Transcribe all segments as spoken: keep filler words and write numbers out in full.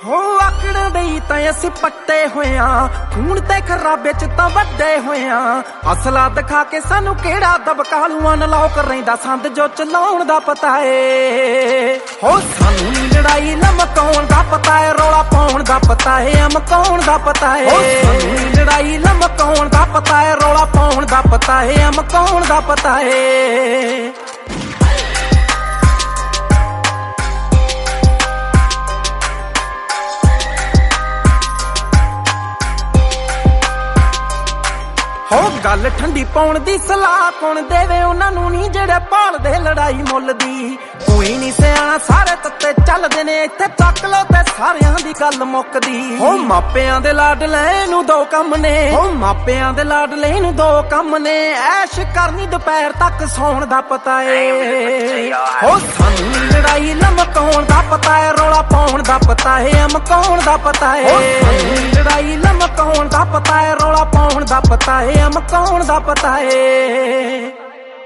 हो आकड़ दई तां असीं पट्टे होए आ, खून ते खराबे च तां वड्डे होए आ। असला दिखा के सानू केड़ा दबका लू अनलॉक रहिंदा संद जो चलाउण दा पता है। हो सानू नी लड़ाई लमकाउण दा पता है, रौला पाउण दा पता है, अमकाउण दा पता है। हो सानू नी लड़ाई लमकाउण दा पता है, रौला पाउण दा पता है, अमकाउण दा पता है। हो गल ठंडी पाउण दी सलाह कौन देवे उन्हां नूं नी जेड़े भालदे लड़ाई मुੱਲ दी। कोई नहीं सियाणा सारे तत्ते चलदे ने इत्थे चक लो ते सारियां दी गल मुक्कदी। हो मापियां दे लाडले नूं दो कम ने, हो मापियां दे लाडले नूं दो कम ने, ऐश करनी दोपहर तक सौण दा पता है। हो सानू लड़ाई लमकाउण दा पता है, रौला पाउण दा पता है, अमकाउण दा पता है। हो सानू लड़ाई लमकाउण दा पता है, रौला पाउण दा पता है, अमकाउण दा पता है।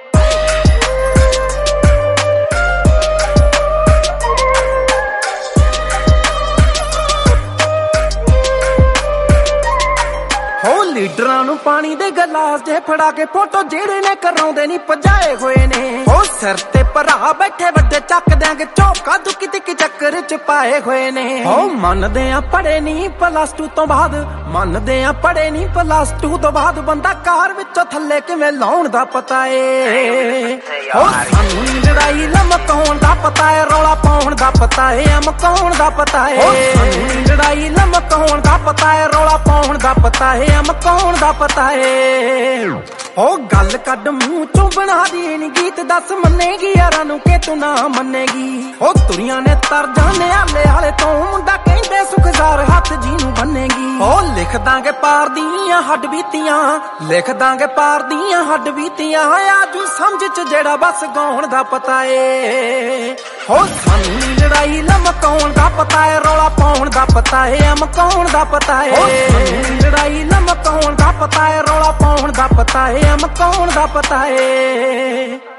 हो लीडरां नूं पानी दे गलास जे फड़ा के फोटो जेड़े ने कराउंदे नी भजाए होए ने। हो सिर ते भरा बैठे वड्डे चक देंगे चौका दुकी तिकी चक्कर च पाए होए ने। हो मनदे आ पढ़े नी प्लस टू तो बाद, मनदे आ पढ़े नी प्लस टू तो बाद, बंदा कार विचों थल्ले किवें लाउण दा पता है। हो सानू लड़ाई लमकाउण दा पता है, रौला पाउण दा पता है, अमकाउण दा पता है। हो सानू लड़ाई लमकाउण दा पता है, रौला पाउण दा पता है, अमकाउण दा पता है। हो गल कड मूंह चों बना दी नी गीत, दस मन्नेगी यारां नूं के तू ना मन्नेगी। हो तुरियां ने तर जाने आले आले तो मुंडा कहंदे सुखदार हथ जी नूं बन्नेगी। हो लिख दांगे पार दियां हड्ड बीतियां, लिख दांगे पार दियां हड्ड बीतियां, आजू समझ च जेड़ा बस गाउण दा पता है। हो सानू लड़ाई लमकाउण दा पता है, रौला पाउण दा पता है, अमकाउण दा पता है। हो सानू लड़ाई लमकाउण दा पता है, रौला पाउण दा पता है, अमकाउण दा पता है।